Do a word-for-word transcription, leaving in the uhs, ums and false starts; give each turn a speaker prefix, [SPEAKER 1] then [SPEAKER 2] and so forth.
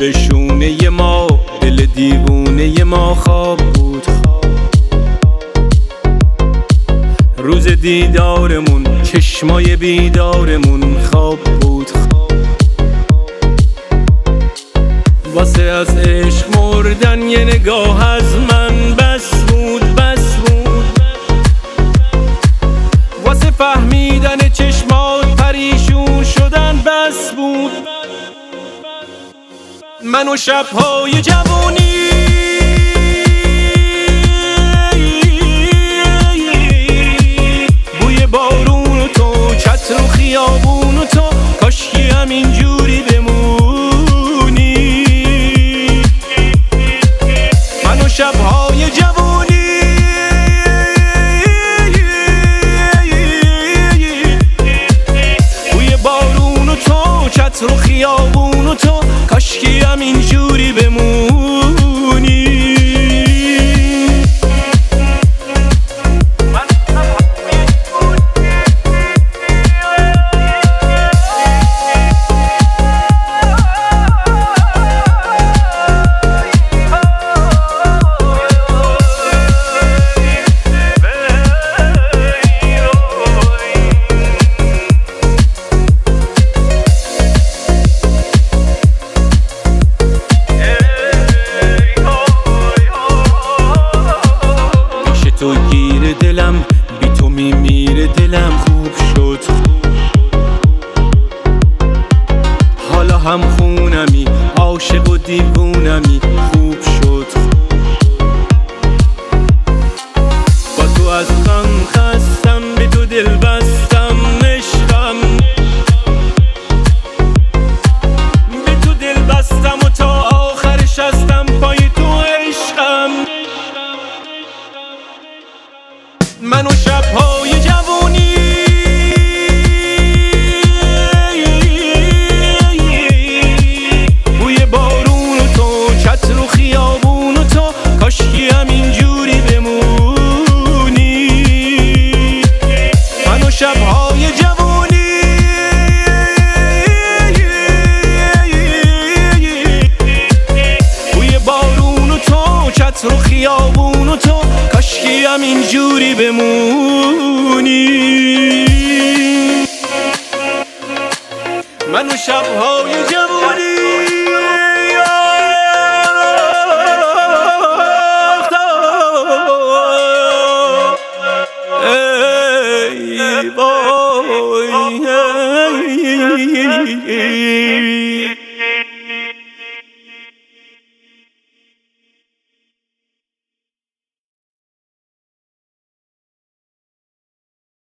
[SPEAKER 1] به شونه ما دل دیوونه ما خواب بود. روز دیدارمون چشمای بیدارمون خواب بود. واسه از عشق مردن یه نگاه از من بس بود بس بود. واسه فهمیدن چشمات پریشون شدن بس بود. من و شب‌های جوانی بوی بارون و تو، چتر و خیابون و تو، کاشکی همینجوری بمونی. من و شب‌های جوانی بوی بارون و تو، چتر و خیابون و تو، کاشکی همینجوری بمونی. تو گیر دلم، بی تو میمیره دلم، خوب شد حالا هم خونمی، عاشق و دیوونمی، خوب شد. با تو از غم خستم، به تو دل بستم، عشقم به تو دل بستم و تا آخرش هستم پای تو عشقم. من و شب‌های جوانی بوی بارون و تو، چتر و خیابون و تو، کاشکی همینجوری بمونی. من و شب‌های جوانی بوی بارون و تو، چتر و خیابون و تو، کاشکی همینجوری بمونی. من و شب‌های جوانی ای وای